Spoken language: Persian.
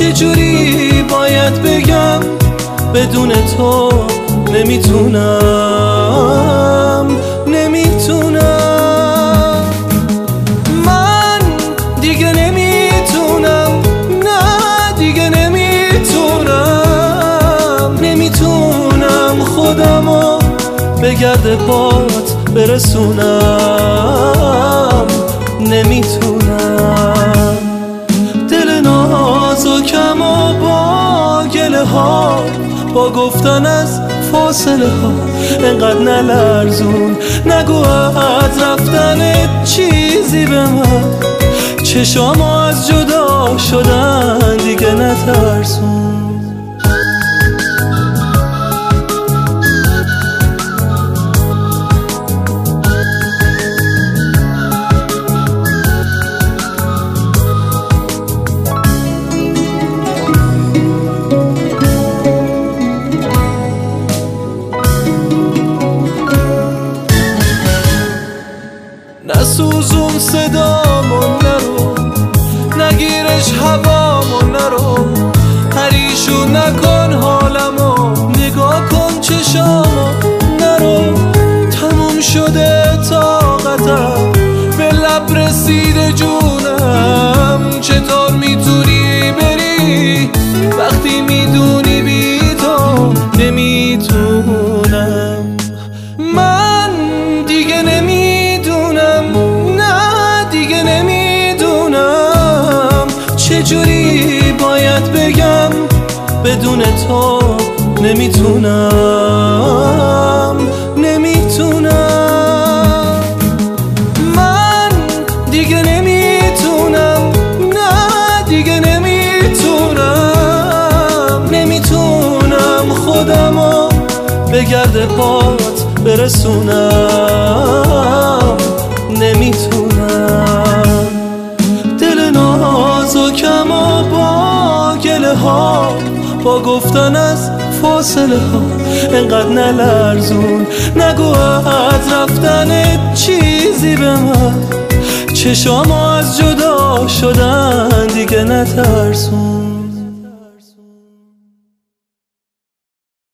چجوری باید بگم بدون تو نمیتونم من دیگه نمیتونم، نه دیگه نمیتونم خودمو به گرد پات برسونم، نمیتونم. دل نازکم و با گله ها، با گفتن از فاصله ها انقدر نلرزون، نگو از رفتن چیزی به من، چشامو از جدا شدن دیگه نترسون. نسوزون صدامون نرو، نگیرش هوامون نرو، پریشون نکن حالمو، نگاه کن چشامو نرو. تموم شده طاقتم، به لب رسیده جونم، چطور میتونی بری وقتی میدونی بی تو نمیتونم. من دیگه چجوری باید بگم بدون تو نمیتونم من دیگه نمیتونم، نه دیگه نمیتونم خودمو به گرد پات برسونم، نمیتونم. دل نازکم و با گله ها، با گفتن از فاصله ها انقدر نلرزون، نگو از رفتن چیزی به من، چشامو از جدا شدن دیگه نترسون.